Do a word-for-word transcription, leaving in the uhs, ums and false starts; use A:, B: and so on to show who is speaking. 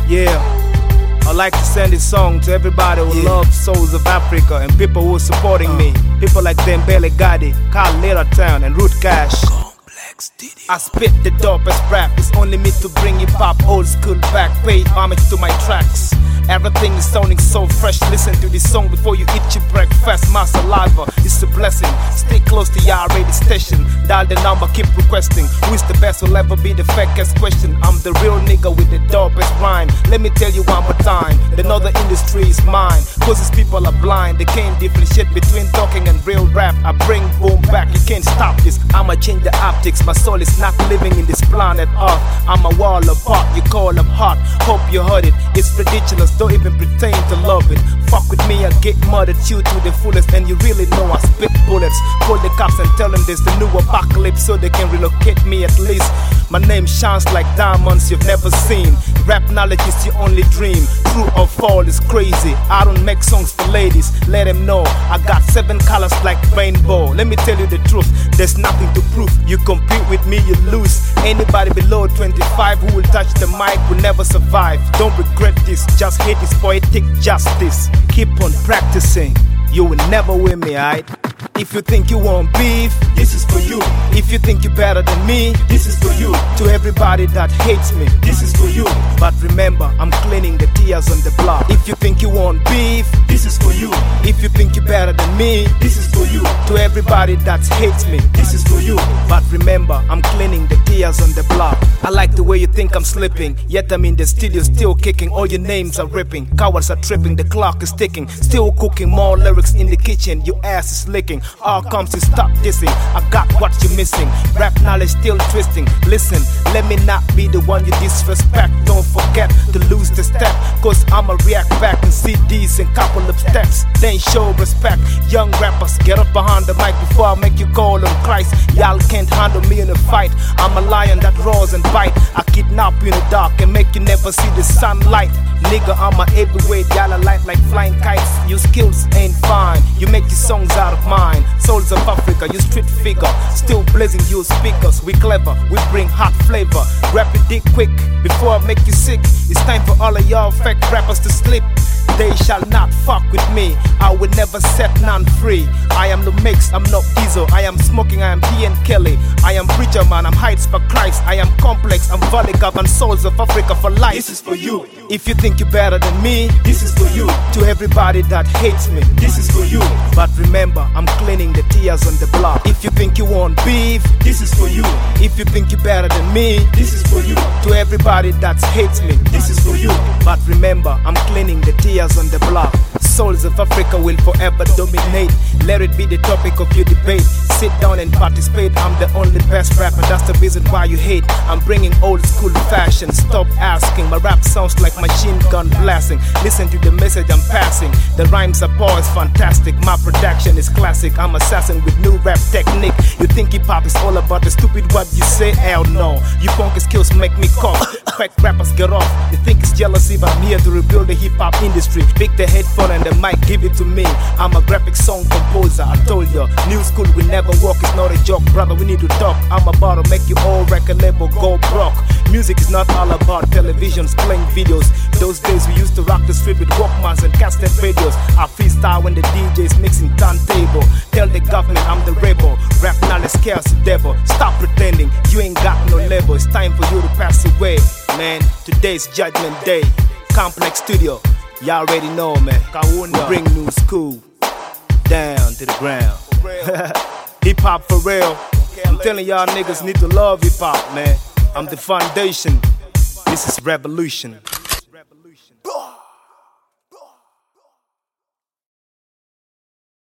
A: Yeah, I'd like to send this song to everybody who
B: Yeah.
A: loves Souls of Africa and people who are supporting me. People like Dembele Gadi, Carl Town, and Root Cash. I spit the dopest rap, it's only me to bring hip hop old school back. Pay homage to my tracks. Everything is sounding so fresh. Listen to this song before you eat your breakfast. My saliva is a blessing. Stay close to your radio station. Dial the number, keep requesting. Who is the best will ever be the fakest question. I'm the real nigga with the dopest rhyme. Let me tell you one more time. The northern industry is mine. Cause these people are blind. They can't differentiate between talking and real rap. I bring boom back, you can't stop this. I'ma change the optics. My soul is not living in this planet Earth. I'm a wall apart, you call them hot. Hope you heard it, it's ridiculous. Don't even pretend to love it. Fuck with me, I get murdered you to the fullest. And you really know I spit bullets. Call the cops and tell them there's the new apocalypse, so they can relocate me at least. My name shines like diamonds you've never seen. Rap knowledge is your only dream. True or false is crazy. I don't make songs for ladies, let them know I got seven colors like rainbow. Let me tell you the truth, there's nothing to prove. You compete with me, you lose. Anybody below twenty-five who will touch the mic will never survive. Don't regret this, just hate this poetic justice. Keep on practicing, you will never win me, alright? If you think you want beef,
B: This is for you,
A: if you think you're better than me,
B: this is for you,
A: to everybody that hates me,
B: this is for you,
A: but remember, I'm cleaning the tears on the block. If you think you want beef,
B: this is for you,
A: if you think you're better than me,
B: this is for you,
A: to everybody that hates me,
B: this is for you,
A: but remember, I'm cleaning the tears on the block. I like the way you think I'm slipping, yet I'm in the studio still kicking. All your names are ripping, cowards are tripping, the clock is ticking. Still cooking more lyrics in the kitchen, your ass is licking. All comes to stop dissing, I got what you're missing. Rap knowledge still twisting. Listen, let me not be the one you disrespect. Don't forget to lose the step, cause I'ma react back in C Ds and couple of steps. Then show respect. Young rappers, get up behind the mic before I make you call on Christ. Y'all can't handle me in a fight. I'm a lion that roars and bite. I kidnap you in the dark and make you never see the sunlight. Nigga, I'm a heavyweight, y'all are light like flying kites. Your skills ain't fine, you make your songs out of mine. Souls of Africa, you street figure, still blazing you speakers. We clever, we bring hot flavor. Rap it dick quick, before I make you sick. It's time for all of y'all fake rappers to sleep. They shall not fuck with me, I will never set none free. I am the mix, I'm not Diesel. I am smoking, I am D N Kelly. I am preacher man, I'm heights for Christ. I am complex, I'm Volleycup and Souls of Africa for life.
B: this is for you,
A: If you think you're better than me,
B: this is for you,
A: to everybody that hates me,
B: this is for you,
A: but remember, I'm cleaning the tears on the block. If you think you want beef,
B: this is for you,
A: if you think you're better than me,
B: this is for you,
A: to everybody that hates me,
B: this is for you,
A: but remember, I'm cleaning the tears on the block. Souls of Africa will forever dominate. Let it be the topic of your debate. Sit down and participate. I'm the only best rapper, that's the reason why you hate. I'm bringing old school fashion. Stop asking, my rap sounds like machine gun blasting. Listen to the message I'm passing. The rhymes are poised, fantastic. My production is classic. I'm assassin with new rap technique. You think hip hop is all about the stupid what you say? Hell no. You funky skills make me cough. Fake rappers get off. They think it's jealousy, but I'm here to rebuild the hip hop industry. Pick the headphone and the mic, give it to me. I'm a graphic song composer. I told you, new school will never work. It's not a joke, brother. We need to talk. I'm about to make you all record label go broke. Music is not all about televisions, playing videos. Those days we used to rock the street with Walkmans and cassette radios. I freestyle when the D J's mixing turntable. Tell the government I'm the rebel. Rap knowledge scares the devil. Stop pretending you ain't got no level. It's time for you to pass away, man. Today's Judgment Day. Complex Studio. Y'all already know, man. We bring new school down to the ground. Hip hop for real. I'm telling y'all niggas need to love hip hop, man. I'm the foundation. This is revolution.